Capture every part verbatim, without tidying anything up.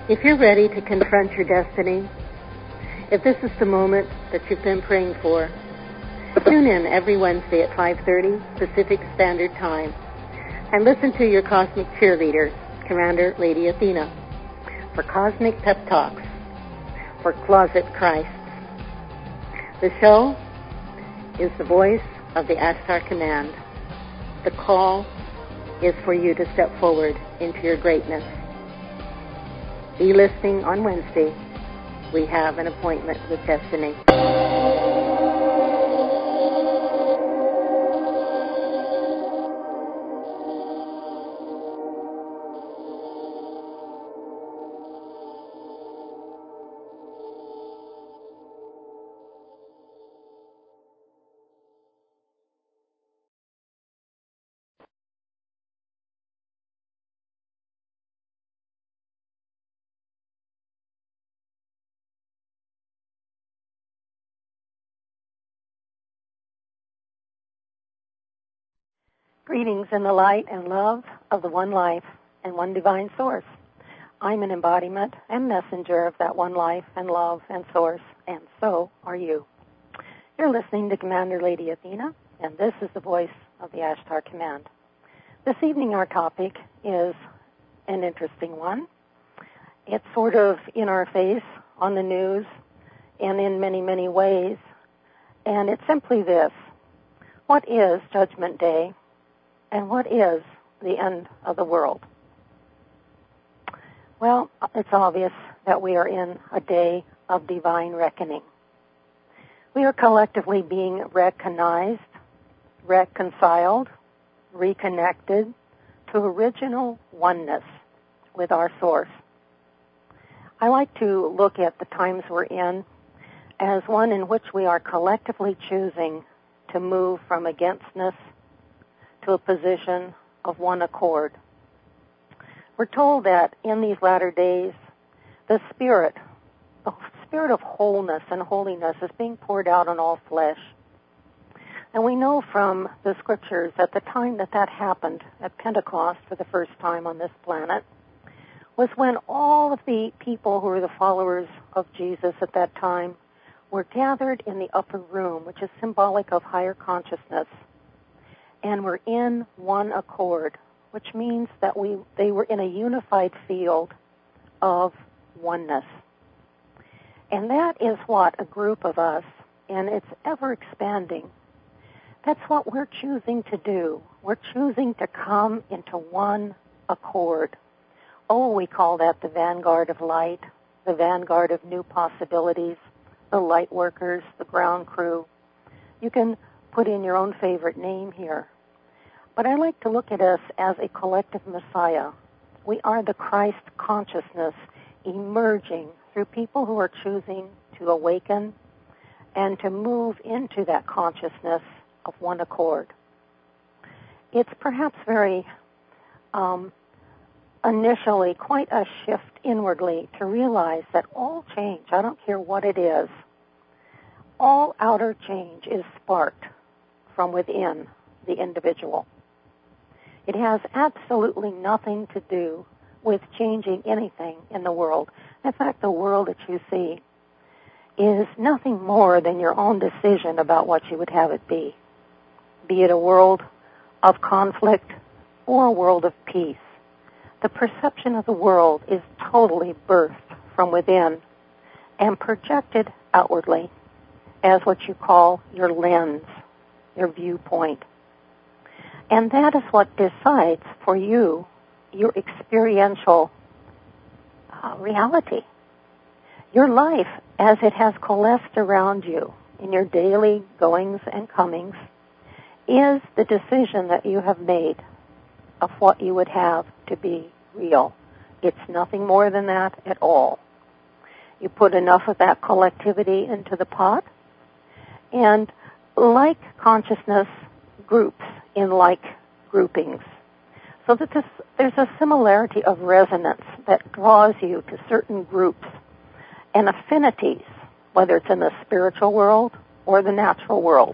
If you're ready to confront your destiny, if this is the moment that you've been praying for, tune in every Wednesday at five thirty Pacific Standard Time and listen to your cosmic cheerleader, Commander Lady Athena, for cosmic pep talks for Closet Christs. The show is the voice of the Ashtar Command. The call is for you to step forward into your greatness. Be listening on Wednesday. We have an appointment with destiny. Greetings in the light and love of the one life and one divine source. I'm an embodiment and messenger of that one life and love and source, and so are you. You're listening to Commander Lady Athena, and this is the voice of the Ashtar Command. This evening our topic is an interesting one. It's sort of in our face, on the news, and in many, many ways, and it's simply this. What is Judgment Day? And what is the end of the world? Well, it's obvious that we are in a day of divine reckoning. We are collectively being recognized, reconciled, reconnected to original oneness with our source. I like to look at the times we're in as one in which we are collectively choosing to move from againstness to a position of one accord. We're told that in these latter days, the spirit, the spirit of wholeness and holiness is being poured out on all flesh. And we know from the scriptures at the time that that happened at Pentecost for the first time on this planet was when all of the people who were the followers of Jesus at that time were gathered in the upper room, which is symbolic of higher consciousness. And were in one accord, which means that we they were in a unified field of oneness. And that is what a group of us, and it's ever expanding, that's what we're choosing to do. We're choosing to come into one accord. Oh, we call that the vanguard of light, the vanguard of new possibilities, the light workers, the ground crew. You can put in your own favorite name here. But I like to look at us as a collective Messiah. We are the Christ consciousness emerging through people who are choosing to awaken and to move into that consciousness of one accord. It's perhaps very um, initially quite a shift inwardly to realize that all change, I don't care what it is, all outer change is sparked from within the individual. It has absolutely nothing to do with changing anything in the world. In fact, the world that you see is nothing more than your own decision about what you would have it be. Be it a world of conflict or a world of peace. The perception of the world is totally birthed from within and projected outwardly as what you call your lens, your viewpoint. And that is what decides for you your experiential uh, reality. Your life, as it has coalesced around you in your daily goings and comings, is the decision that you have made of what you would have to be real. It's nothing more than that at all. You put enough of that collectivity into the pot, and like consciousness groups in like groupings, so that this, there's a similarity of resonance that draws you to certain groups and affinities, whether it's in the spiritual world or the natural world.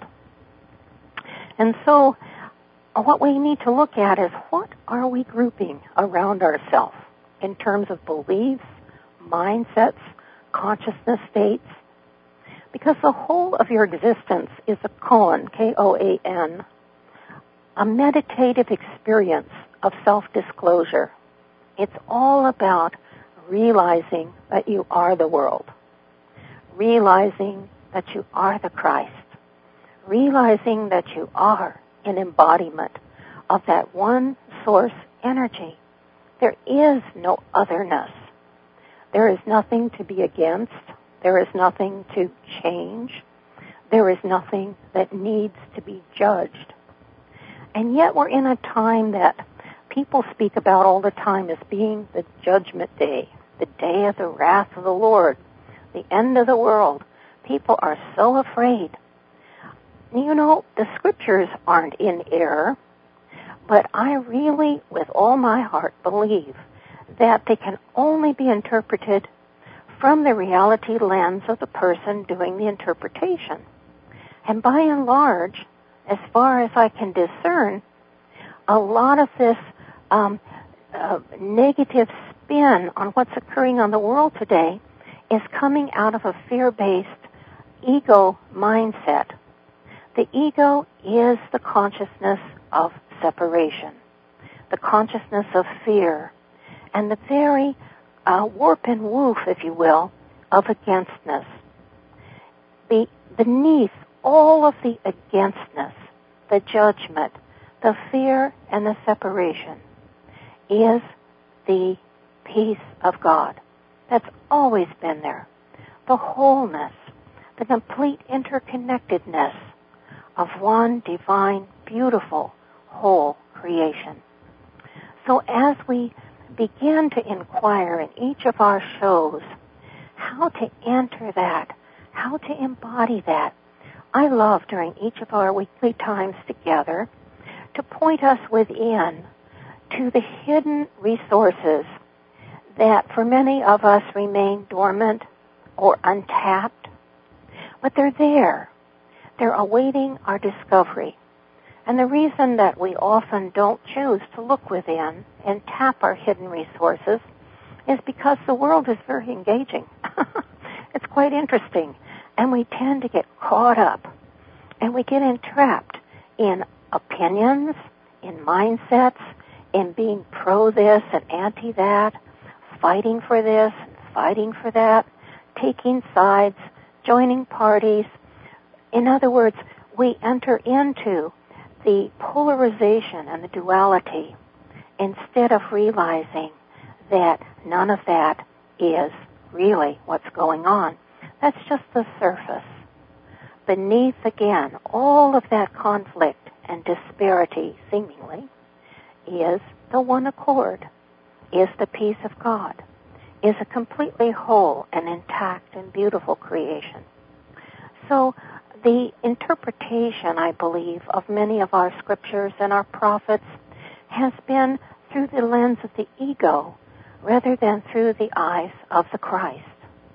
And so what we need to look at is what are we grouping around ourselves in terms of beliefs, mindsets, consciousness states, because the whole of your existence is a koan, K O A N, a meditative experience of self-disclosure. It's all about realizing that you are the world, realizing that you are the Christ, realizing that you are an embodiment of that one source energy. There is no otherness. There is nothing to be against. There is nothing to change. There is nothing that needs to be judged. And yet we're in a time that people speak about all the time as being the judgment day, the day of the wrath of the Lord, the end of the world. People are so afraid. You know, the scriptures aren't in error, but I really, with all my heart, believe that they can only be interpreted from the reality lens of the person doing the interpretation. And by and large, as far as I can discern, a lot of this um, uh, negative spin on what's occurring on the world today is coming out of a fear-based ego mindset. The ego is the consciousness of separation, the consciousness of fear, and the very uh, warp and woof, if you will, of againstness. Be, beneath all of the againstness, the judgment, the fear, and the separation is the peace of God. That's always been there. The wholeness, the complete interconnectedness of one divine, beautiful, whole creation. So as we begin to inquire in each of our shows how to enter that, how to embody that, I love during each of our weekly times together to point us within to the hidden resources that for many of us remain dormant or untapped, but they're there. They're awaiting our discovery. And the reason that we often don't choose to look within and tap our hidden resources is because the world is very engaging. It's quite interesting. And we tend to get caught up and we get entrapped in opinions, in mindsets, in being pro this and anti that, fighting for this and fighting for that, taking sides, joining parties. In other words, we enter into the polarization and the duality instead of realizing that none of that is really what's going on. That's just the surface. Beneath, again, all of that conflict and disparity, seemingly, is the one accord, is the peace of God, is a completely whole and intact and beautiful creation. So the interpretation, I believe, of many of our scriptures and our prophets has been through the lens of the ego rather than through the eyes of the Christ.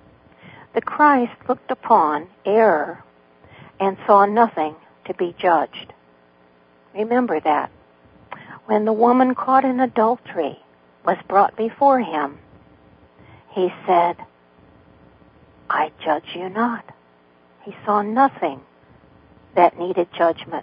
The Christ looked upon error and saw nothing to be judged. Remember that. When the woman caught in adultery was brought before him, he said, I judge you not. He saw nothing that needed judgment.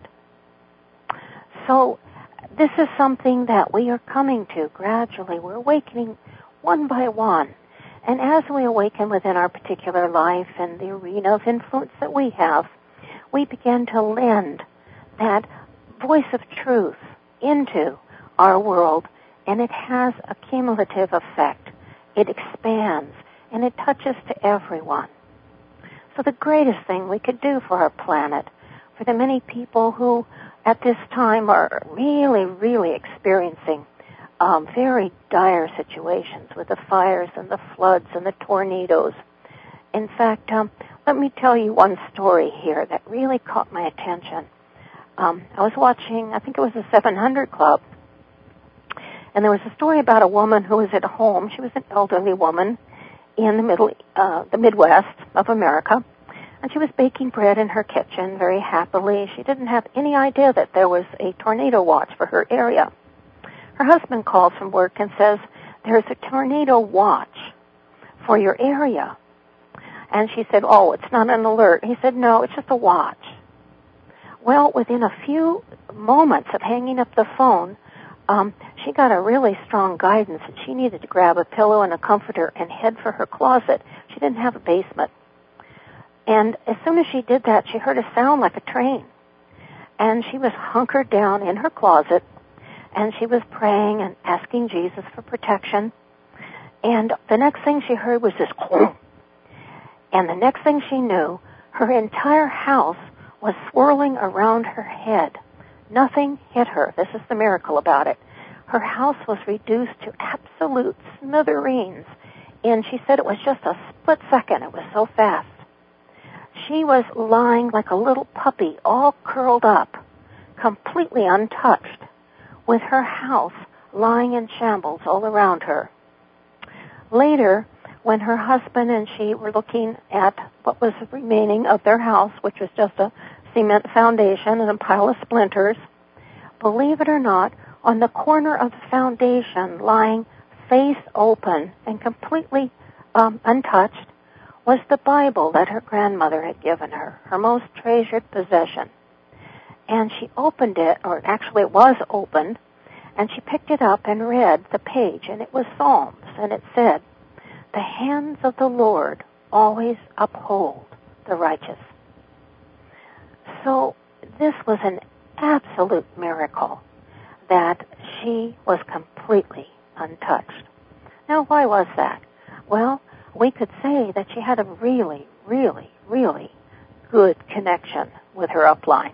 So this is something that we are coming to gradually. We're awakening one by one. And as we awaken within our particular life and the arena of influence that we have, we begin to lend that voice of truth into our world, and it has a cumulative effect. It expands, and it touches to everyone. So the greatest thing we could do for our planet, for the many people who at this time are really, really experiencing um, very dire situations with the fires and the floods and the tornadoes. In fact, um, let me tell you one story here that really caught my attention. Um, I was watching, I think it was the seven hundred Club, and there was a story about a woman who was at home. She was an elderly woman in the middle, uh, the Midwest of America, and she was baking bread in her kitchen very happily. She didn't have any idea that there was a tornado watch for her area. Her husband calls from work and says, there's a tornado watch for your area. And she said, oh, it's not an alert. He said, no, it's just a watch. Well, within a few moments of hanging up the phone, um, she got a really strong guidance that she needed to grab a pillow and a comforter and head for her closet. She didn't have a basement. And as soon as she did that, she heard a sound like a train. And she was hunkered down in her closet, and she was praying and asking Jesus for protection. And the next thing she heard was this, and the next thing she knew, her entire house was swirling around her head. Nothing hit her. This is the miracle about it. Her house was reduced to absolute smithereens, and she said it was just a split second. It was so fast. She was lying like a little puppy, all curled up, completely untouched, with her house lying in shambles all around her. Later, when her husband and she were looking at what was remaining of their house, which was just a cement foundation and a pile of splinters, believe it or not, on the corner of the foundation, lying face open and completely um, untouched, was the Bible that her grandmother had given her, her most treasured possession. And she opened it, or actually it was opened, and she picked it up and read the page, and it was Psalms, and it said, "The hands of the Lord always uphold the righteous." So this was an absolute miracle that she was completely untouched. Now, why was that? Well, we could say that she had a really, really, really good connection with her upline.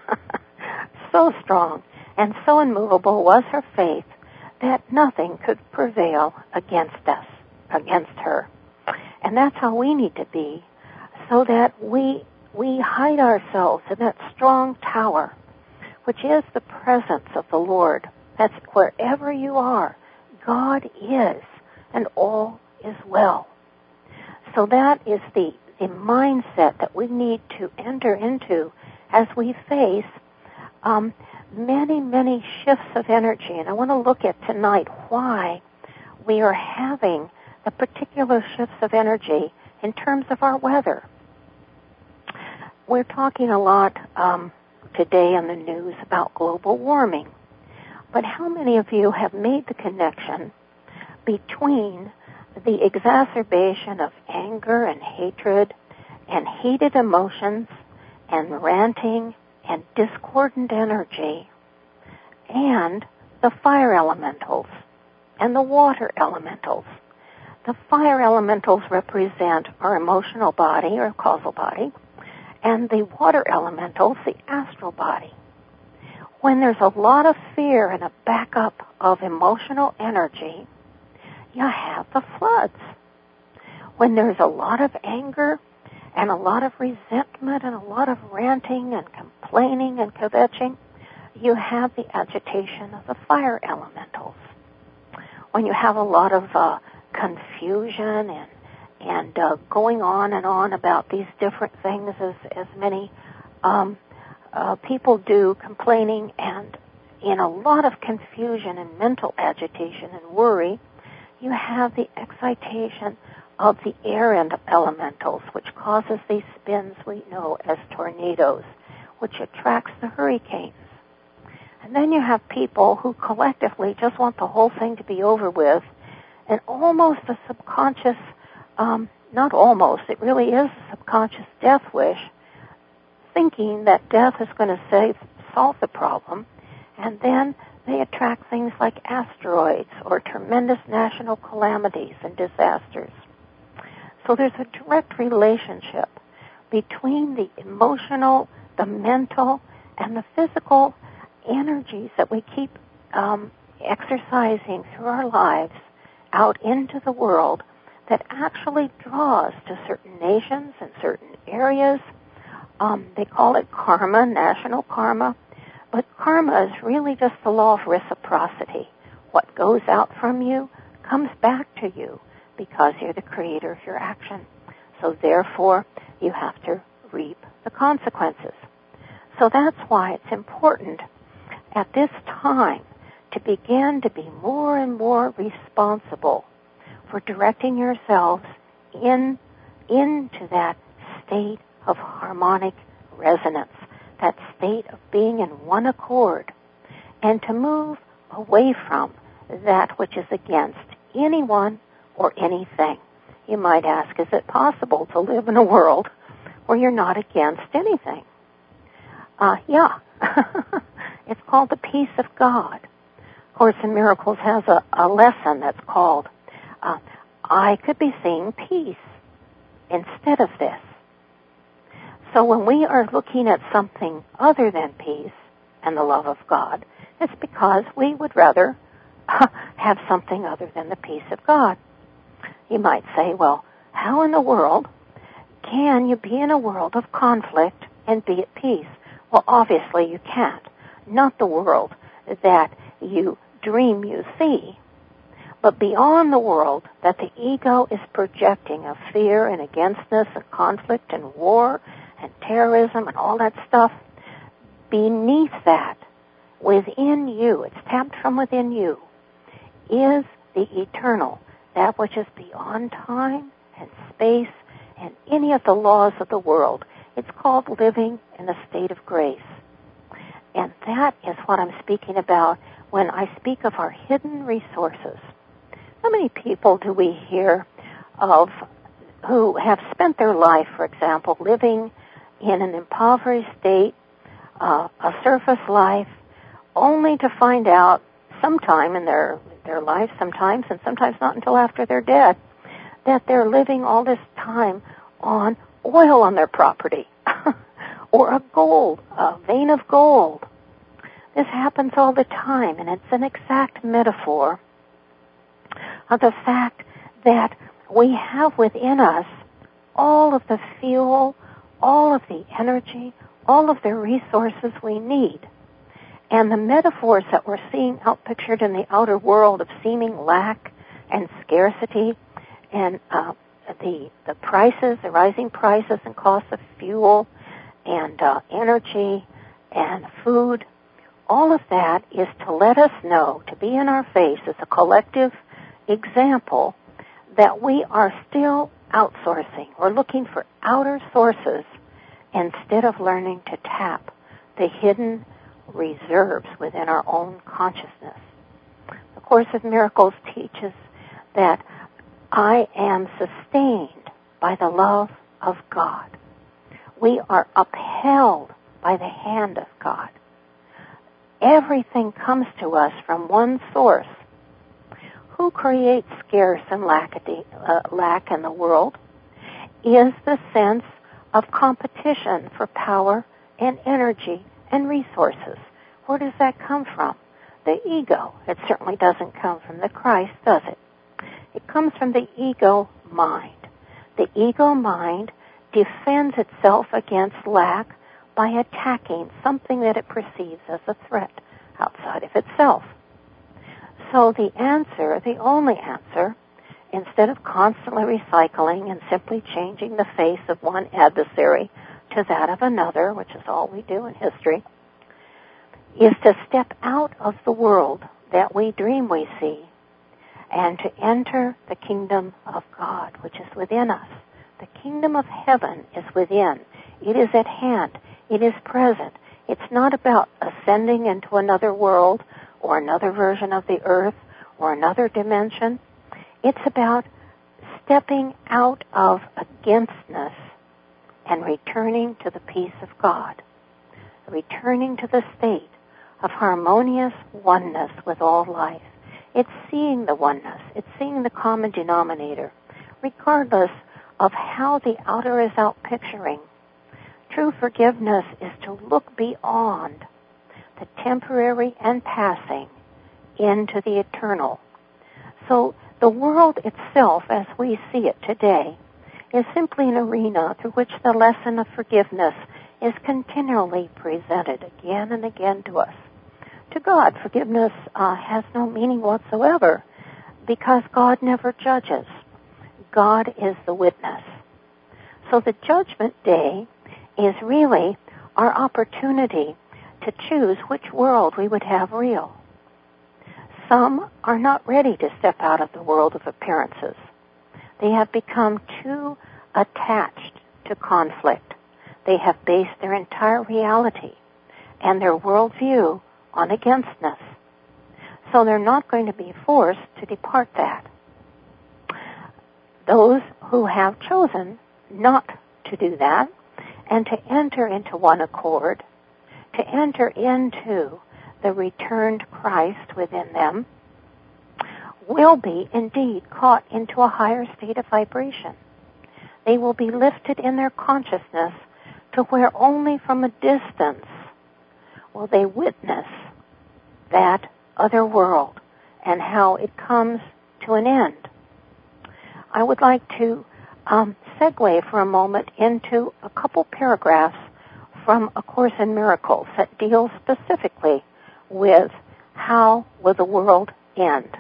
So strong and so immovable was her faith that nothing could prevail against us, against her. And that's how we need to be, so that we we hide ourselves in that strong tower, which is the presence of the Lord. That's wherever you are, God is, and all is well. So that is the, the mindset that we need to enter into as we face um, many, many shifts of energy. And I want to look at tonight why we are having the particular shifts of energy in terms of our weather. We're talking a lot um, today on the news about global warming. But how many of you have made the connection between the exacerbation of anger and hatred and heated emotions and ranting and discordant energy and the fire elementals and the water elementals? The fire elementals represent our emotional body or causal body, and the water elementals, the astral body. When there's a lot of fear and a backup of emotional energy, you have the floods. When there's a lot of anger and a lot of resentment and a lot of ranting and complaining and kvetching, you have the agitation of the fire elementals. When you have a lot of uh, confusion and and uh, going on and on about these different things, as as many um, uh, people do, complaining and in a lot of confusion and mental agitation and worry, you have the excitation of the air elementals, which causes these spins we know as tornadoes, which attracts the hurricanes. And then you have people who collectively just want the whole thing to be over with, and almost a subconscious, um, not almost, it really is a subconscious death wish, thinking that death is going to save, solve the problem, and then they attract things like asteroids or tremendous national calamities and disasters. So there's a direct relationship between the emotional, the mental, and the physical energies that we keep um, exercising through our lives out into the world that actually draws to certain nations and certain areas. Um, they call it karma, national karma. But karma is really just the law of reciprocity. What goes out from you comes back to you because you're the creator of your action. So therefore, you have to reap the consequences. So that's why it's important at this time to begin to be more and more responsible for directing yourselves in into that state of harmonic resonance, that state of being in one accord, and to move away from that which is against anyone or anything. You might ask, is it possible to live in a world where you're not against anything? Uh, yeah. It's called the peace of God. Course in Miracles has a, a lesson that's called, uh, I could be seeing peace instead of this. So when we are looking at something other than peace and the love of God, it's because we would rather have something other than the peace of God. You might say, well, how in the world can you be in a world of conflict and be at peace? Well, obviously you can't. Not the world that you dream you see, but beyond the world that the ego is projecting of fear and againstness and conflict and war and terrorism and all that stuff. Beneath that, within you, it's tapped from within you, is the eternal, that which is beyond time and space and any of the laws of the world. It's called living in a state of grace. And that is what I'm speaking about when I speak of our hidden resources. How many people do we hear of who have spent their life, for example, living in an impoverished state, uh, a surface life, only to find out sometime in their, their life, sometimes, and sometimes not until after they're dead, that they're living all this time on oil on their property or a gold, a vein of gold. This happens all the time, and it's an exact metaphor of the fact that we have within us all of the fuel, all of the energy, all of the resources we need. And the metaphors that we're seeing outpictured in the outer world of seeming lack and scarcity and uh, the the prices, the rising prices and costs of fuel and uh, energy and food, all of that is to let us know, to be in our face as a collective example that we are still outsourcing. We're looking for outer sources instead of learning to tap the hidden reserves within our own consciousness. The Course of Miracles teaches that I am sustained by the love of God. We are upheld by the hand of God. Everything comes to us from one source. Who creates scarce and lack, uh, lack in the world is the sense of competition for power and energy and resources. Where does that come from? The ego. It certainly doesn't come from the Christ, does it? It comes from the ego mind. The ego mind defends itself against lack by attacking something that it perceives as a threat outside of itself. So the answer, the only answer, instead of constantly recycling and simply changing the face of one adversary to that of another, which is all we do in history, is to step out of the world that we dream we see and to enter the kingdom of God, which is within us. The kingdom of heaven is within. It is at hand. It is present. It's not about ascending into another world or another version of the earth or another dimension. It's about stepping out of againstness and returning to the peace of God, returning to the state of harmonious oneness with all life. It's seeing the oneness. It's seeing the common denominator, regardless of how the outer is outpicturing. True forgiveness is to look beyond the temporary and passing into the eternal. So the world itself, as we see it today, is simply an arena through which the lesson of forgiveness is continually presented again and again to us. To God, forgiveness uh, has no meaning whatsoever because God never judges. God is the witness. So the judgment day is really our opportunity to choose which world we would have real. Some are not ready to step out of the world of appearances. They have become too attached to conflict. They have based their entire reality and their worldview on againstness. So they're not going to be forced to depart that. Those who have chosen not to do that and to enter into one accord, to enter into the returned Christ within them, will be indeed caught into a higher state of vibration. They will be lifted in their consciousness to where only from a distance will they witness that other world and how it comes to an end. I would like to um, segue for a moment into a couple paragraphs from A Course in Miracles that deals specifically with how will the world end.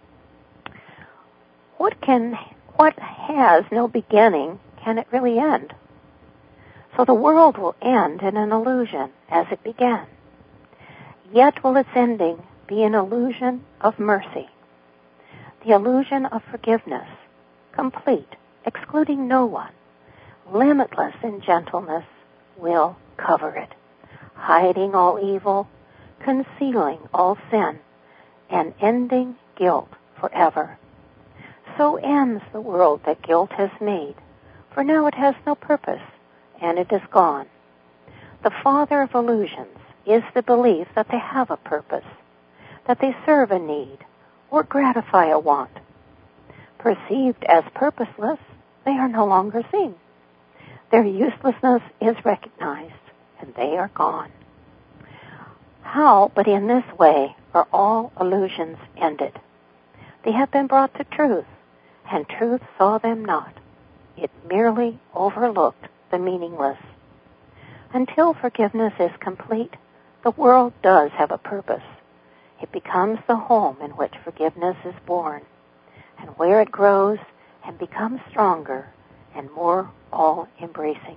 What can, what has no beginning, can it really end? So the world will end in an illusion as it began. Yet will its ending be an illusion of mercy, the illusion of forgiveness, complete, excluding no one, limitless in gentleness, will cover it, hiding all evil, concealing all sin, and ending guilt forever. So ends the world that guilt has made, for now it has no purpose, and it is gone. The father of illusions is the belief that they have a purpose, that they serve a need, or gratify a want. Perceived as purposeless, they are no longer seen. Their uselessness is recognized, and they are gone. How, but in this way, are all illusions ended? They have been brought to truth, and truth saw them not. It merely overlooked the meaningless. Until forgiveness is complete, the world does have a purpose. It becomes the home in which forgiveness is born, and where it grows and becomes stronger and more all-embracing.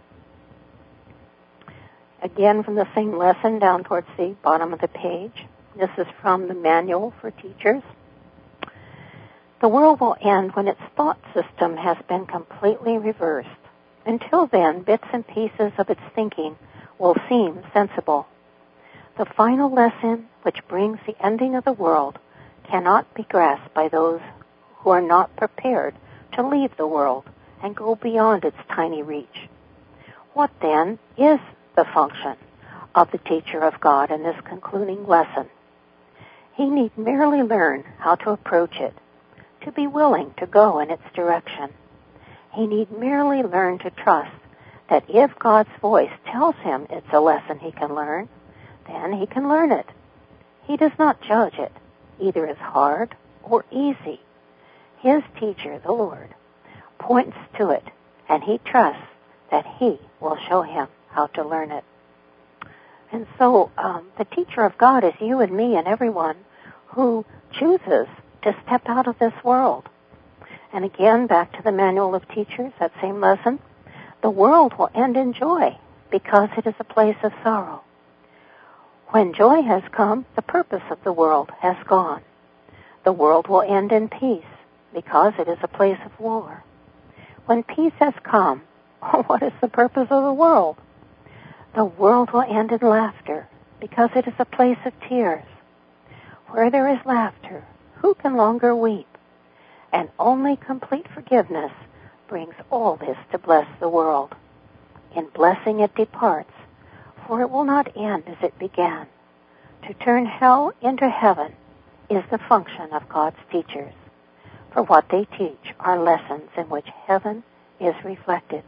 Again, from the same lesson down towards the bottom of the page. This is from the Manual for Teachers. The world will end when its thought system has been completely reversed. Until then, bits and pieces of its thinking will seem sensible. The final lesson, which brings the ending of the world, cannot be grasped by those who are not prepared to leave the world and go beyond its tiny reach. What then is the function of the teacher of God in this concluding lesson? He need merely learn how to approach it, to be willing to go in its direction. He need merely learn to trust that if God's voice tells him it's a lesson he can learn, then he can learn it. He does not judge it, either as hard or easy. His teacher, the Lord, points to it, and he trusts that he will show him how to learn it. And so um, the teacher of God is you and me and everyone who chooses to step out of this world. And again, back to the Manual of Teachers, that same lesson, the world will end in joy because it is a place of sorrow. When joy has come, the purpose of the world has gone. The world will end in peace because it is a place of war. When peace has come, what is the purpose of the world? The world will end in laughter because it is a place of tears. Where there is laughter, who can longer weep? And only complete forgiveness brings all this to bless the world. In blessing it departs, for it will not end as it began. To turn hell into heaven is the function of God's teachers, for what they teach are lessons in which heaven is reflected.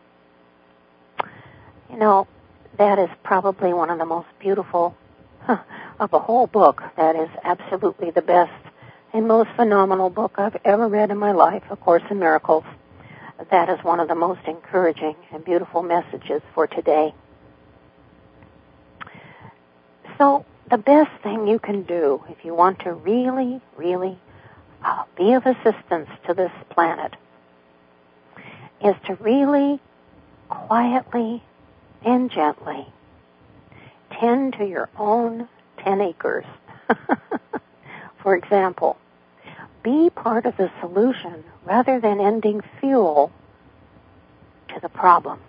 You know, that is probably one of the most beautiful huh, of the whole book. That is absolutely the best and most phenomenal book I've ever read in my life, A Course in Miracles. That is one of the most encouraging and beautiful messages for today. So the best thing you can do if you want to really, really uh, be of assistance to this planet is to really quietly and gently tend to your own ten acres. For example, Be part of the solution rather than ending fuel to the problem.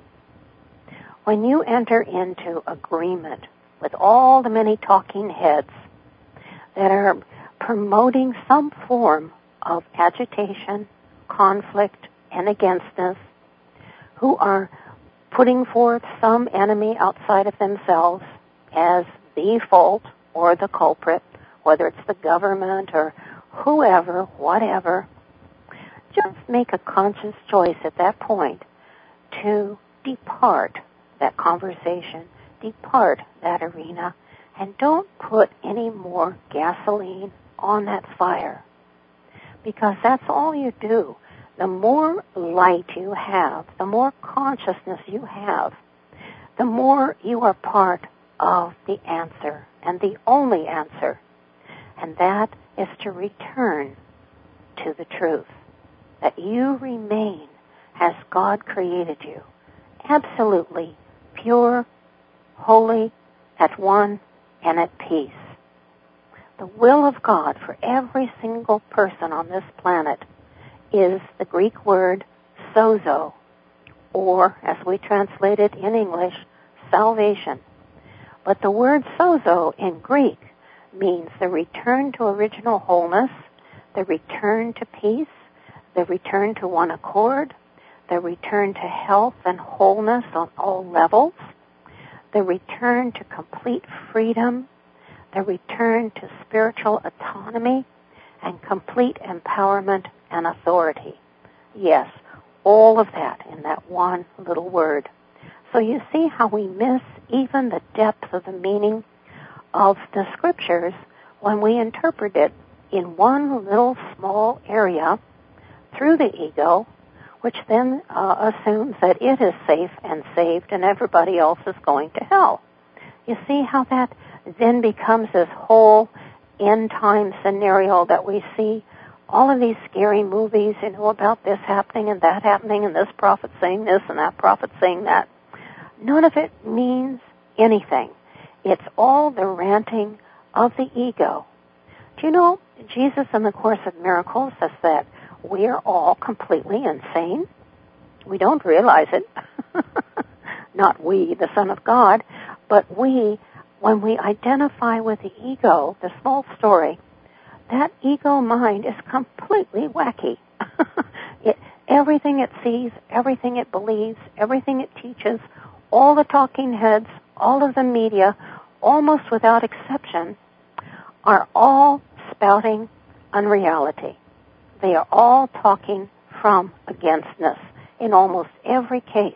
When you enter into agreement with all the many talking heads that are promoting some form of agitation, conflict, and againstness, who are putting forth some enemy outside of themselves as the fault or the culprit, whether it's the government or whoever, whatever, just make a conscious choice at that point to depart that conversation, depart that arena, and don't put any more gasoline on that fire. Because that's all you do. The more light you have, the more consciousness you have, the more you are part of the answer, and the only answer. And that is to return to the truth. That you remain as God created you. Absolutely pure, holy, at one, and at peace. The will of God for every single person on this planet is the Greek word sozo, or, as we translate it in English, salvation. But the word sozo in Greek means the return to original wholeness, the return to peace, the return to one accord, the return to health and wholeness on all levels, the return to complete freedom, the return to spiritual autonomy, and complete empowerment and authority. Yes, all of that in that one little word. So you see how we miss even the depth of the meaning of the scriptures when we interpret it in one little small area through the ego, which then uh, assumes that it is safe and saved and everybody else is going to hell. You see how that then becomes this whole end time scenario that we see all of these scary movies, you know, about this happening and that happening and this prophet saying this and that prophet saying that. None of it means anything. It's all the ranting of the ego. Do you know, Jesus in the Course of Miracles says that we are all completely insane. We don't realize it. Not we, the Son of God, but we, when we identify with the ego, the small story, that ego mind is completely wacky. it, everything it sees, everything it believes, everything it teaches, all the talking heads, all of the media, almost without exception, are all spouting unreality. They are all talking from againstness in almost every case.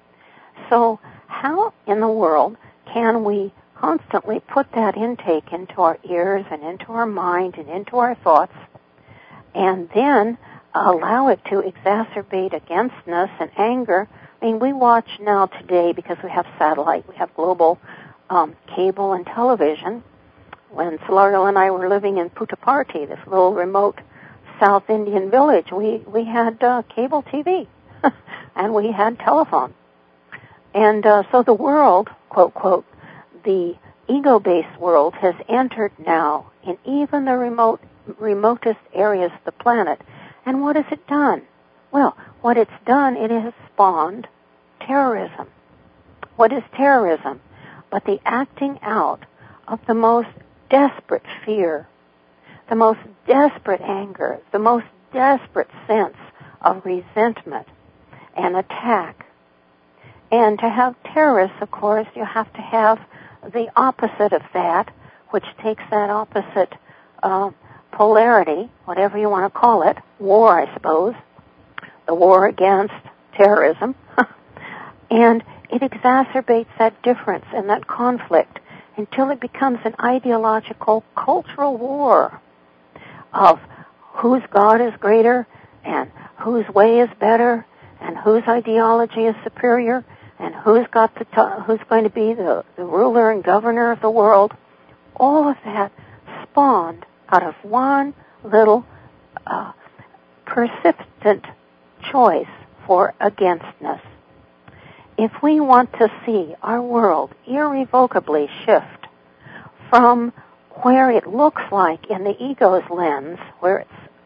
So how in the world can we constantly put that intake into our ears and into our mind and into our thoughts and then allow it to exacerbate againstness and anger? I mean, we watch now today, because we have satellite, we have global um, cable and television. When Solario and I were living in Puttaparthi, this little remote South Indian village, we, we had uh, cable T V and we had telephone. And uh, so the world, quote, quote, the ego-based world has entered now in even the remote, remotest areas of the planet. And what has it done? Well, what it's done, it has spawned terrorism. What is terrorism? But the acting out of the most desperate fear, the most desperate anger, the most desperate sense of resentment and attack. And to have terrorists, of course, you have to have the opposite of that, which takes that opposite uh, polarity, whatever you want to call it, war, I suppose, the war against terrorism, and it exacerbates that difference and that conflict until it becomes an ideological, cultural war of whose God is greater and whose way is better and whose ideology is superior and who's got the t- who's going to be the, the ruler and governor of the world. All of that spawned out of one little uh, persistent choice for againstness. If we want to see our world irrevocably shift from where it looks like in the ego's lens, where it's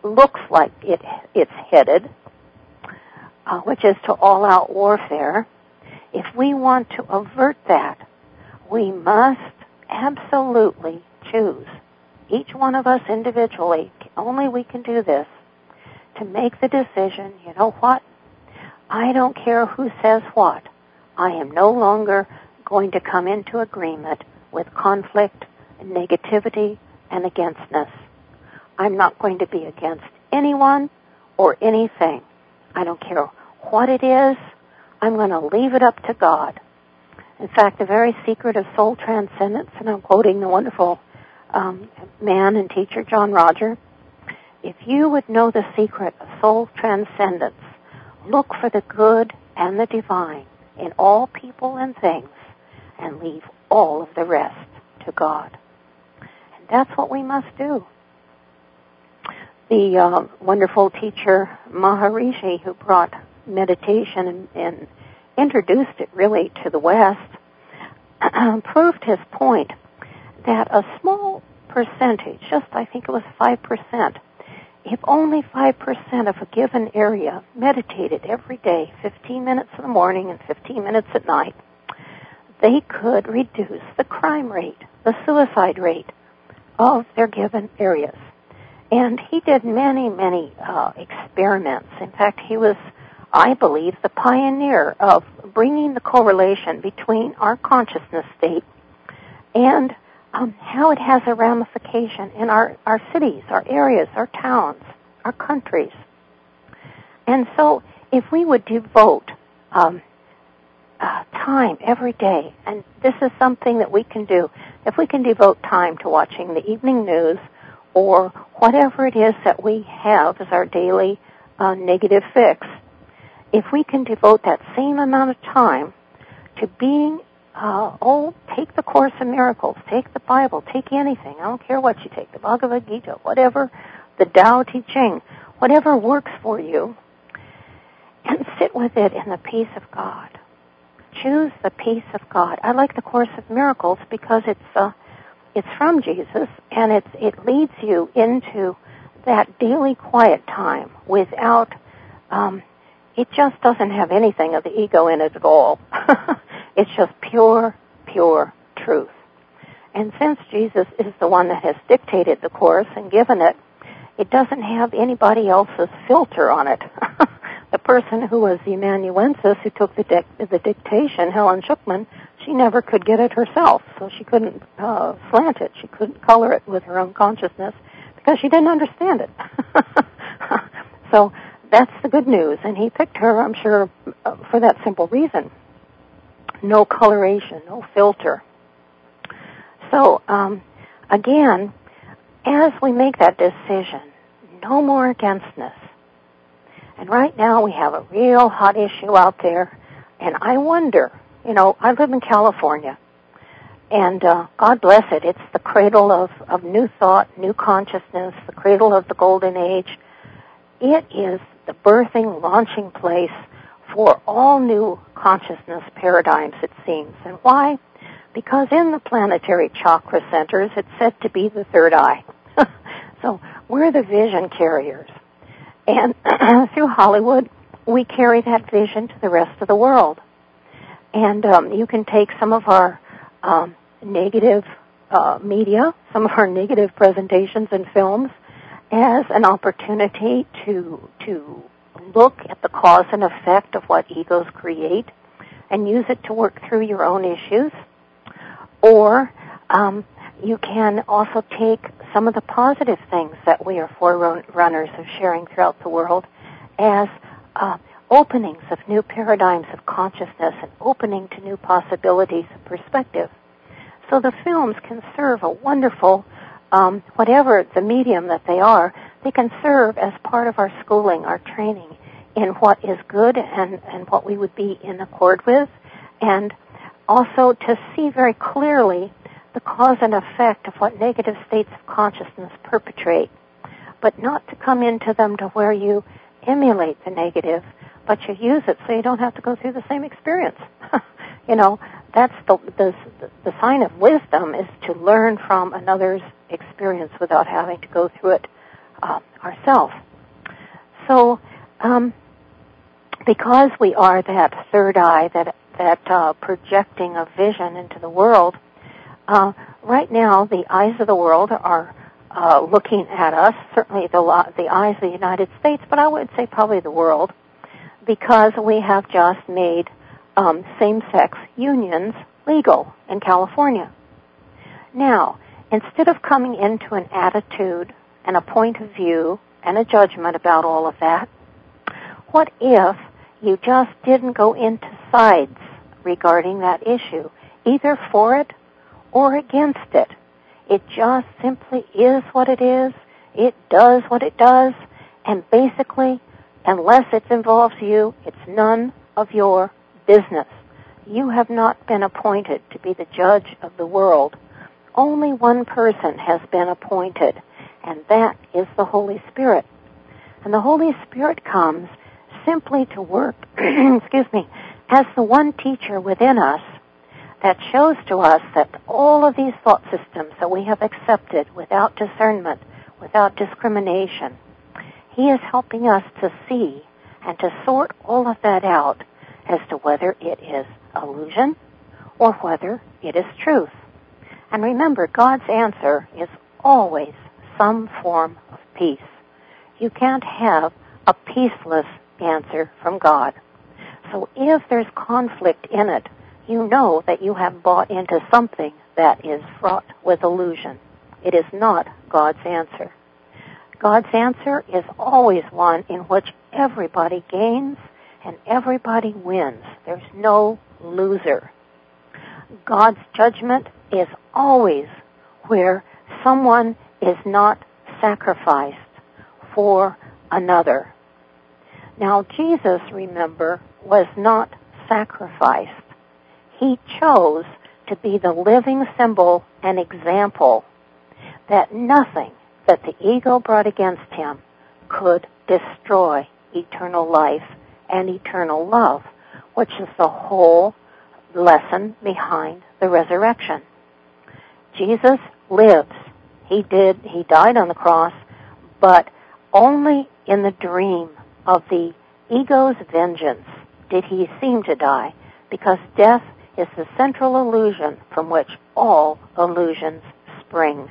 looks like it it's headed, uh, which is to all-out warfare, if we want to avert that, we must absolutely choose, each one of us individually, only we can do this, to make the decision, you know what, I don't care who says what, I am no longer going to come into agreement with conflict, and negativity, and againstness. I'm not going to be against anyone or anything. I don't care what it is. I'm going to leave it up to God. In fact, the very secret of soul transcendence, and I'm quoting the wonderful um, man and teacher John Roger, if you would know the secret of soul transcendence, look for the good and the divine in all people and things and leave all of the rest to God. And that's what we must do. The uh, wonderful teacher Maharishi, who brought meditation and, and introduced it really to the West, proved his point that a small percentage, just I think it was five percent, if only five percent of a given area meditated every day, fifteen minutes in the morning and fifteen minutes at night, they could reduce the crime rate, the suicide rate of their given areas. And he did many, many uh, experiments. In fact, he was, I believe, the pioneer of bringing the correlation between our consciousness state and um, how it has a ramification in our, our cities, our areas, our towns, our countries. And so if we would devote um, uh, time every day, and this is something that we can do, if we can devote time to watching the evening news or whatever it is that we have as our daily uh, negative fix, if we can devote that same amount of time to being, uh, oh, take the Course in Miracles, take the Bible, take anything, I don't care what you take, the Bhagavad Gita, whatever, the Tao Te Ching, whatever works for you, and sit with it in the peace of God. Choose the peace of God. I like the Course of Miracles because it's uh, it's from Jesus, and it's, it leads you into that daily quiet time without, um, it just doesn't have anything of the ego in it at all. It's just pure, pure truth. And since Jesus is the one that has dictated the Course and given it, it doesn't have anybody else's filter on it. The person who was the amanuensis who took the, dic- the dictation, Helen Schuckman, she never could get it herself, so she couldn't uh, slant it. She couldn't color it with her own consciousness because she didn't understand it. So that's the good news, and he picked her, I'm sure, uh, for that simple reason. No coloration, no filter. So, um, again, as we make that decision, no more againstness. And right now we have a real hot issue out there, and I wonder, you know, I live in California, and uh, God bless it, it's the cradle of, of new thought, new consciousness, the cradle of the golden age. It is the birthing, launching place for all new consciousness paradigms, it seems. And why? Because in the planetary chakra centers, it's said to be the third eye. So we're the vision carriers. And through Hollywood, we carry that vision to the rest of the world. And um, you can take some of our um, negative uh, media, some of our negative presentations and films, as an opportunity to to look at the cause and effect of what egos create and use it to work through your own issues. Or um, you can also take some of the positive things that we are forerunners of sharing throughout the world as uh, openings of new paradigms of consciousness and opening to new possibilities of perspective. So the films can serve a wonderful, um, whatever the medium that they are, they can serve as part of our schooling, our training in what is good and, and what we would be in accord with, and also to see very clearly the cause and effect of what negative states of consciousness perpetrate, but not to come into them to where you emulate the negative, but you use it so you don't have to go through the same experience. You know, that's the, the the sign of wisdom, is to learn from another's experience without having to go through it uh, ourselves. So, um, because we are that third eye, that that uh, projecting of vision into the world, uh, right now the eyes of the world are uh, looking at us, certainly the, the eyes of the United States, but I would say probably the world, because we have just made um, same-sex unions legal in California. Now, instead of coming into an attitude and a point of view and a judgment about all of that, what if you just didn't go into sides regarding that issue, either for it or against it? It just simply is what it is. It does what it does. And basically, unless it involves you, it's none of your business. You have not been appointed to be the judge of the world. Only one person has been appointed, and that is the Holy Spirit. And the Holy Spirit comes simply to work, excuse me, as the one teacher within us that shows to us that all of these thought systems that we have accepted without discernment, without discrimination, He is helping us to see and to sort all of that out as to whether it is illusion or whether it is truth. And remember, God's answer is always some form of peace. You can't have a peaceless answer from God. So if there's conflict in it, you know that you have bought into something that is fraught with illusion. It is not God's answer. God's answer is always one in which everybody gains and everybody wins. There's no loser. God's judgment is always where someone is not sacrificed for another. Now, Jesus, remember, was not sacrificed. He chose to be the living symbol and example that nothing that the ego brought against him could destroy eternal life and eternal love, which is the whole lesson behind the resurrection. Jesus lives. He did, he died on the cross, but only in the dream of the ego's vengeance did he seem to die, because death is the central illusion from which all illusions spring.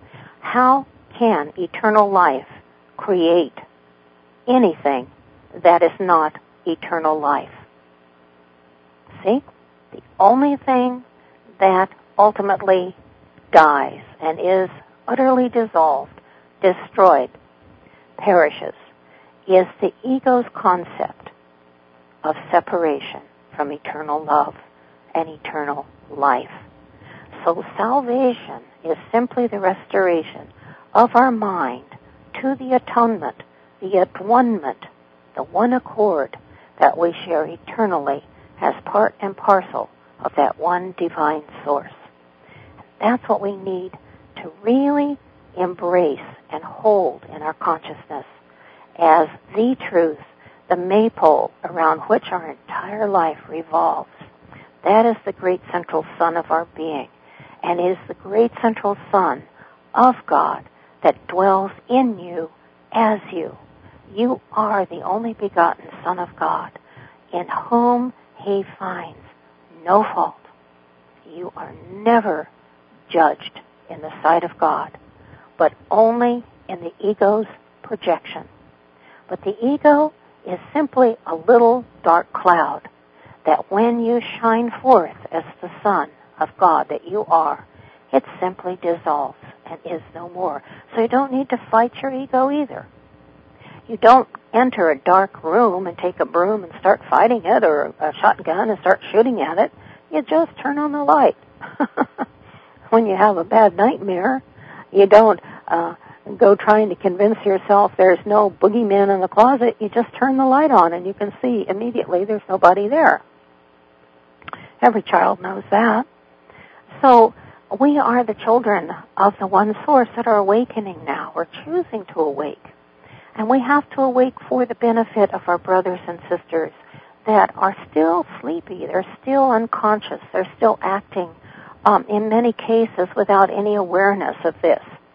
How can eternal life create anything that is not eternal life? See? The only thing that ultimately dies and is utterly dissolved, destroyed, perishes, is the ego's concept of separation from eternal love and eternal life. So salvation is simply the restoration of our mind to the atonement, the at-one-ment, the one accord that we share eternally as part and parcel of that one divine source. That's what we need to really embrace and hold in our consciousness as the truth, the maypole around which our entire life revolves. That is the great central sun of our being, and is the great central sun of God that dwells in you as you. You are the only begotten Son of God, in whom He finds no fault. You are never judged in the sight of God, but only in the ego's projection. But the ego is simply a little dark cloud that when you shine forth as the Son of God that you are, it simply dissolves and is no more. So you don't need to fight your ego either. You don't enter a dark room and take a broom and start fighting it, or a shotgun and start shooting at it. You just turn on the light. When you have a bad nightmare, you don't uh, go trying to convince yourself there's no boogeyman in the closet. You just turn the light on and you can see immediately there's nobody there. Every child knows that. So we are the children of the one source that are awakening now. We're choosing to awake. And we have to awake for the benefit of our brothers and sisters that are still sleepy. They're still unconscious. They're still acting, um, in many cases, without any awareness of this.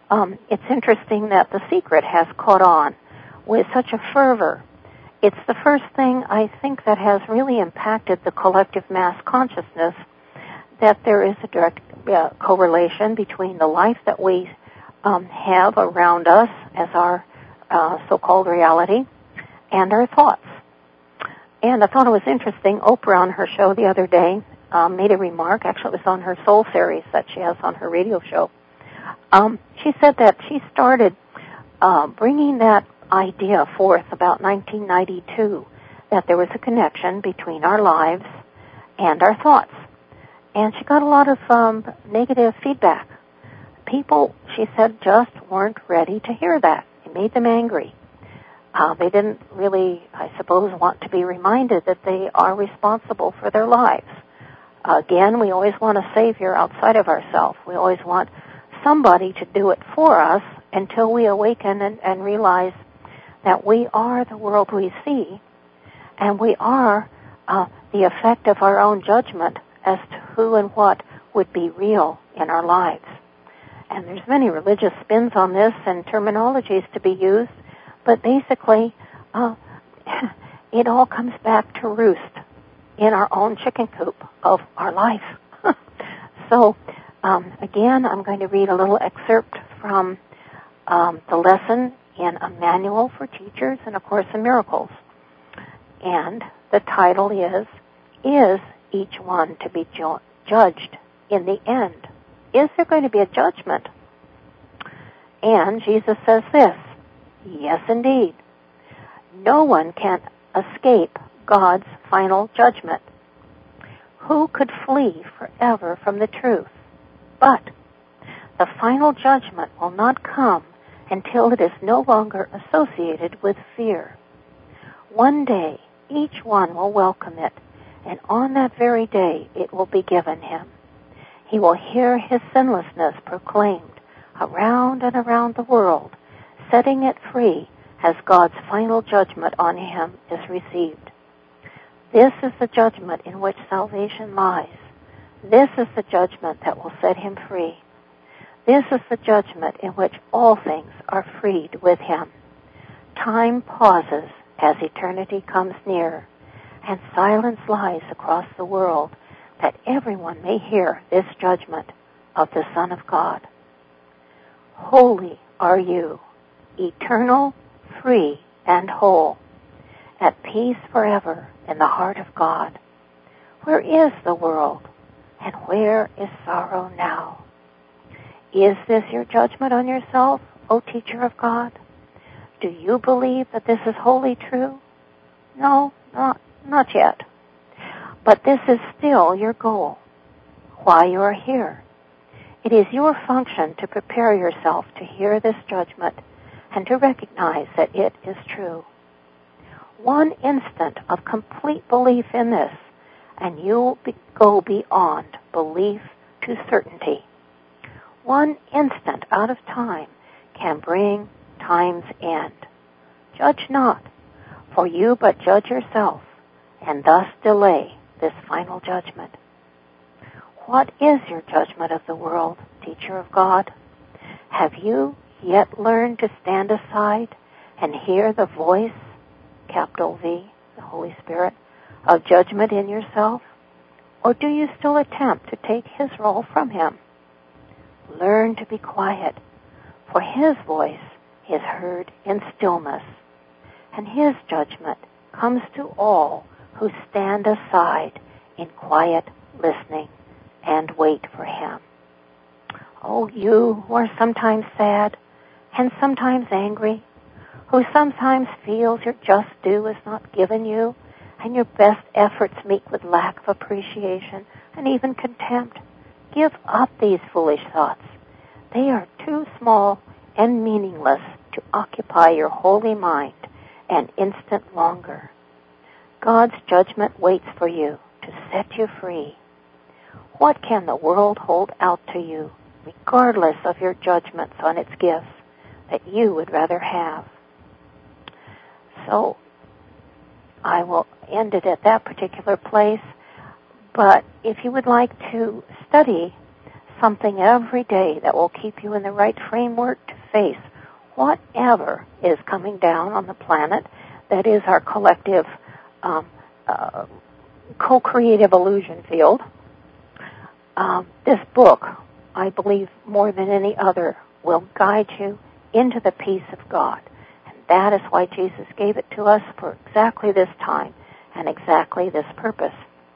Um, it's interesting that The Secret has caught on with such a fervor. It's the first thing, I think, that has really impacted the collective mass consciousness, that there is a direct uh, correlation between the life that we um, have around us as our uh, so-called reality and our thoughts. And I thought it was interesting, Oprah on her show the other day um, made a remark, actually it was on her Soul series that she has on her radio show. Um, she said that she started uh, bringing that idea forth about nineteen ninety-two, that there was a connection between our lives and our thoughts. And she got a lot of um, negative feedback. People, she said, just weren't ready to hear that. It made them angry. Uh, they didn't really, I suppose, want to be reminded that they are responsible for their lives. Again, we always want a savior outside of ourselves. We always want somebody to do it for us until we awaken and, and realize that we are the world we see, and we are uh, the effect of our own judgment as to who and what would be real in our lives. And there's many religious spins on this and terminologies to be used, but basically uh, it all comes back to roost in our own chicken coop of our life. So, um, again, I'm going to read a little excerpt from um, the lesson in A Manual for Teachers and A Course in Miracles. And the title is, Is Each One to be ju- Judged in the End? Is there going to be a judgment? And Jesus says this, yes, indeed. No one can escape God's final judgment. Who could flee forever from the truth? But the final judgment will not come until it is no longer associated with fear. One day, each one will welcome it, and on that very day it will be given him. He will hear his sinlessness proclaimed around and around the world, setting it free as God's final judgment on him is received. This is the judgment in which salvation lies. This is the judgment that will set him free. This is the judgment in which all things are freed with him. Time pauses as eternity comes near, and silence lies across the world that everyone may hear this judgment of the Son of God. Holy are you, eternal, free, and whole, at peace forever in the heart of God. Where is the world, and where is sorrow now? Is this your judgment on yourself, O teacher of God? Do you believe that this is wholly true? No, not, not yet. But this is still your goal, why you are here. It is your function to prepare yourself to hear this judgment and to recognize that it is true. One instant of complete belief in this, and you'll be, go beyond belief to certainty. One instant out of time can bring time's end. Judge not, for you but judge yourself, and thus delay this final judgment. What is your judgment of the world, teacher of God? Have you yet learned to stand aside and hear the voice, capital V, the Holy Spirit, of judgment in yourself? Or do you still attempt to take his role from him? Learn to be quiet, for his voice is heard in stillness, and his judgment comes to all who stand aside in quiet listening and wait for him. Oh, you who are sometimes sad and sometimes angry, who sometimes feels your just due is not given you, and your best efforts meet with lack of appreciation and even contempt, give up these foolish thoughts. They are too small and meaningless to occupy your holy mind an instant longer. God's judgment waits for you to set you free. What can the world hold out to you, regardless of your judgments on its gifts, that you would rather have? So, I will end it at that particular place, but if you would like to study something every day that will keep you in the right framework to face whatever is coming down on the planet that is our collective um, uh, co-creative illusion field. Um, this book, I believe, more than any other, will guide you into the peace of God. And that is why Jesus gave it to us for exactly this time and exactly this purpose.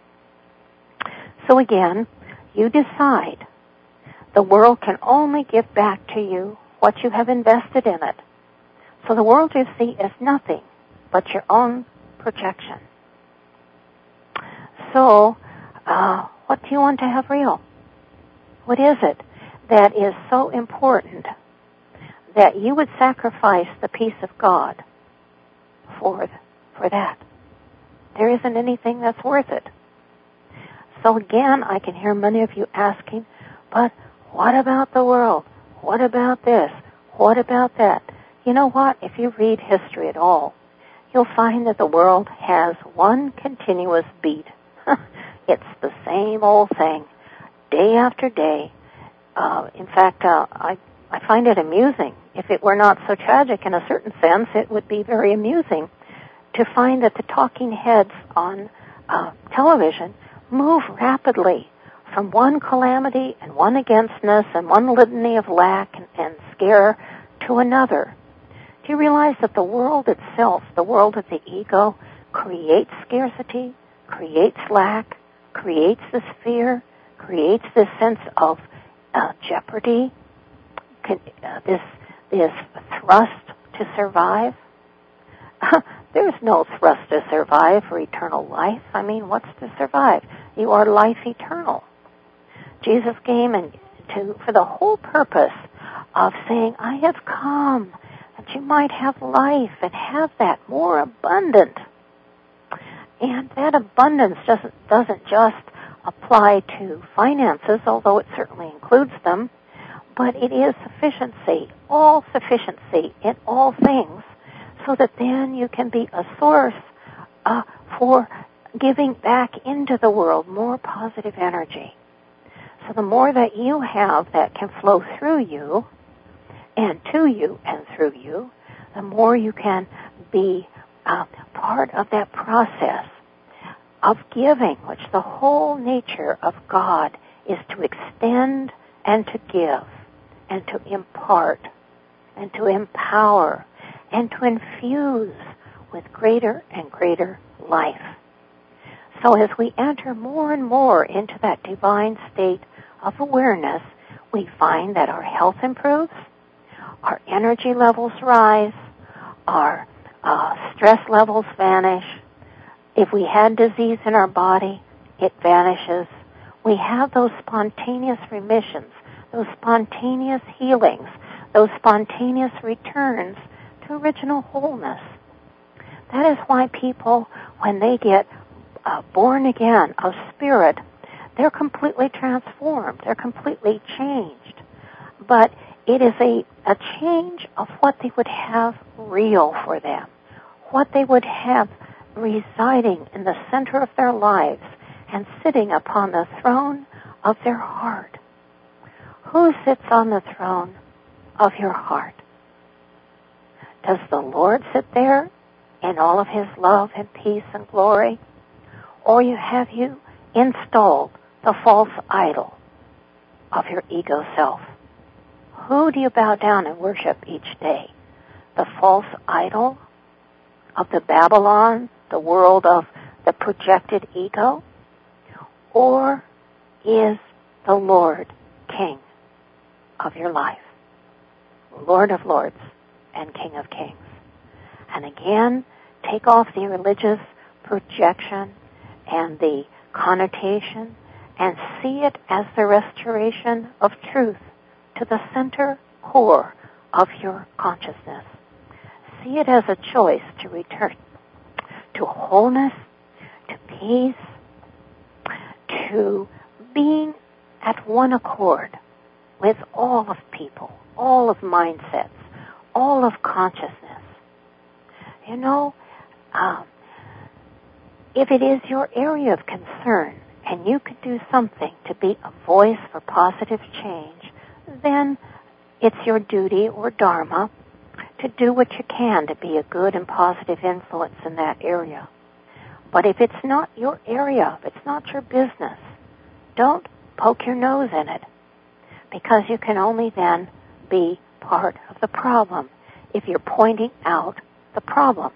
So again, you decide. The world can only give back to you what you have invested in it. So the world you see is nothing but your own projection. So, uh, what do you want to have real? What is it that is so important that you would sacrifice the peace of God for, for that? There isn't anything that's worth it. So again, I can hear many of you asking, but what about the world? What about this? What about that? You know what? If you read history at all, you'll find that the world has one continuous beat. It's the same old thing, day after day. Uh, in fact, uh, I, I find it amusing. If it were not so tragic in a certain sense, it would be very amusing to find that the talking heads on uh, television move rapidly from one calamity and one againstness and one litany of lack and, and scare to another. Do you realize that the world itself, the world of the ego, creates scarcity, creates lack, creates this fear, creates this sense of uh, jeopardy, can, uh, this this thrust to survive? There's no thrust to survive for eternal life. I mean, what's to survive? You are life eternal. Jesus came and to for the whole purpose of saying, I have come that you might have life and have that more abundant. And that abundance doesn't, doesn't just apply to finances, although it certainly includes them, but it is sufficiency, all sufficiency in all things, so that then you can be a source uh, for giving back into the world more positive energy. So the more that you have that can flow through you, and to you and through you, the more you can be uh, part of that process of giving, which the whole nature of God is to extend and to give and to impart and to empower and to infuse with greater and greater life. So as we enter more and more into that divine state of awareness, we find that our health improves, our energy levels rise, our uh, stress levels vanish. If we had disease in our body, it vanishes. We have those spontaneous remissions, those spontaneous healings, those spontaneous returns to original wholeness. That is why people, when they get uh, born again of spirit, they're completely transformed. They're completely changed. But it is a, a change of what they would have real for them, what they would have residing in the center of their lives and sitting upon the throne of their heart. Who sits on the throne of your heart? Does the Lord sit there in all of His love and peace and glory? Or you have you installed the false idol of your ego self? Who do you bow down and worship each day? The false idol of the Babylon, the world of the projected ego? Or is the Lord King of your life? Lord of Lords and King of Kings. And again, take off the religious projection and the connotation and see it as the restoration of truth to the center core of your consciousness. See it as a choice to return to wholeness, to peace, to being at one accord with all of people, all of mindsets, all of consciousness. You know, um, if it is your area of concern and you could do something to be a voice for positive change, then it's your duty or dharma to do what you can to be a good and positive influence in that area. But if it's not your area, if it's not your business, don't poke your nose in it, because you can only then be part of the problem if you're pointing out the problem.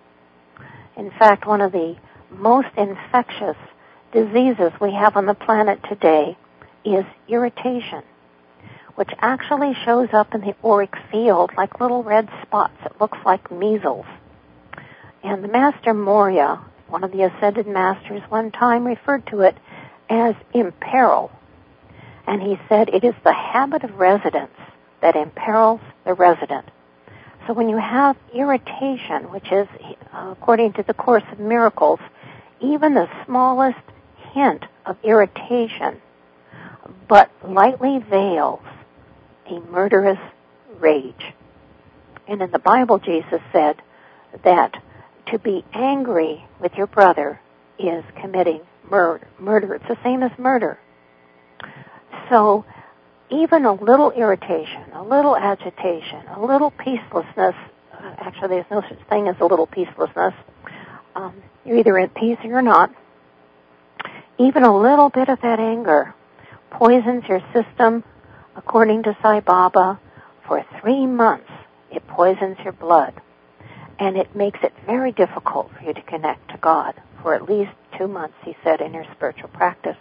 In fact, one of the most infectious diseases we have on the planet today is irritation, which actually shows up in the auric field like little red spots. It looks like measles. And the Master Morya, one of the Ascended Masters, one time referred to it as imperil. And he said it is the habit of residence that imperils the resident. So when you have irritation, which is, uh, according to the Course of Miracles, even the smallest hint of irritation, but lightly veils a murderous rage. And in the Bible, Jesus said that to be angry with your brother is committing murder. Murder. It's the same as murder. So even a little irritation, a little agitation, a little peacelessness, uh, actually there's no such thing as a little peacelessness. Um, you're either at peace or you're not. Even a little bit of that anger poisons your system. According to Sai Baba, for three months it poisons your blood, and it makes it very difficult for you to connect to God for at least two months, he said, in your spiritual practice.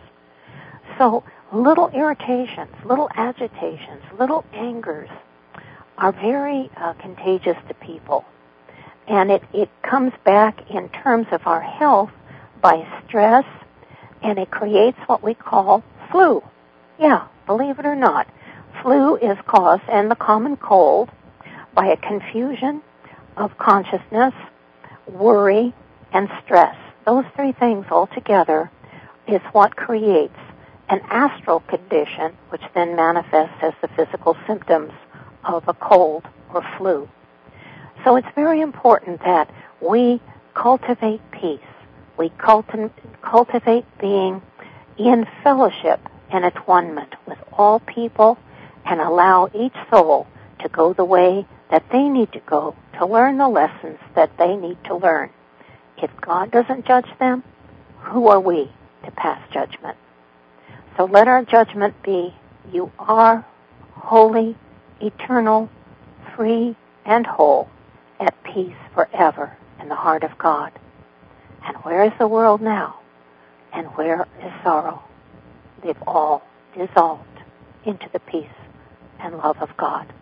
So little irritations, little agitations, little angers are very uh, contagious to people. And it, it comes back in terms of our health by stress, and it creates what we call flu. Yeah, believe it or not. Flu is caused, and the common cold, by a confusion of consciousness, worry, and stress. Those three things altogether is what creates an astral condition, which then manifests as the physical symptoms of a cold or flu. So it's very important that we cultivate peace. We culti- cultivate being in fellowship and at-one-ment with all people, and allow each soul to go the way that they need to go to learn the lessons that they need to learn. If God doesn't judge them, who are we to pass judgment? So let our judgment be, you are holy, eternal, free, and whole, at peace forever in the heart of God. And where is the world now? And where is sorrow? They've all dissolved into the peace and love of God.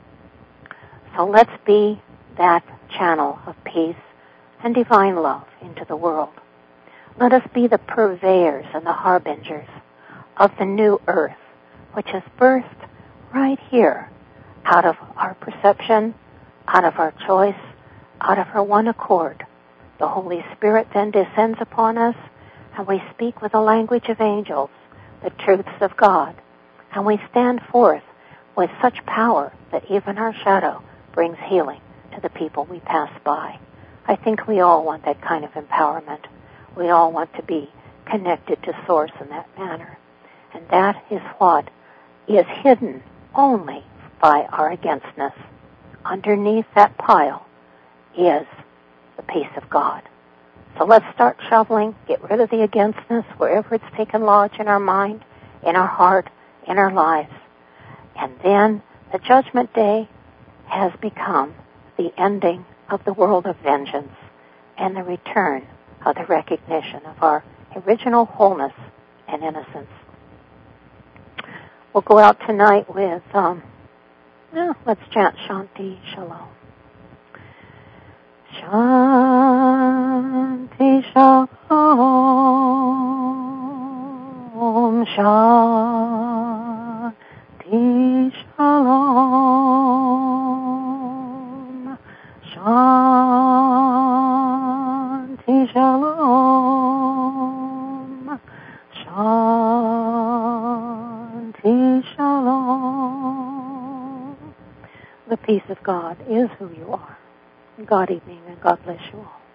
So let's be that channel of peace and divine love into the world. Let us be the purveyors and the harbingers of the new earth, which is birthed right here, out of our perception, out of our choice, out of our one accord. The Holy Spirit then descends upon us, and we speak with the language of angels, the truths of God, and we stand forth with such power that even our shadow brings healing to the people we pass by. I think we all want that kind of empowerment. We all want to be connected to Source in that manner. And that is what is hidden only by our againstness. Underneath that pile is the peace of God. So let's start shoveling, get rid of the againstness wherever it's taken lodge in our mind, in our heart, in our lives. And then the judgment day has become the ending of the world of vengeance and the return of the recognition of our original wholeness and innocence. We'll go out tonight with, um, well, let's chant Shanti Shalom. Shanti Shalom, Shanti Shalom, Shanti Shalom, Shanti Shalom. The peace of God is who you are. God evening, and God bless you all.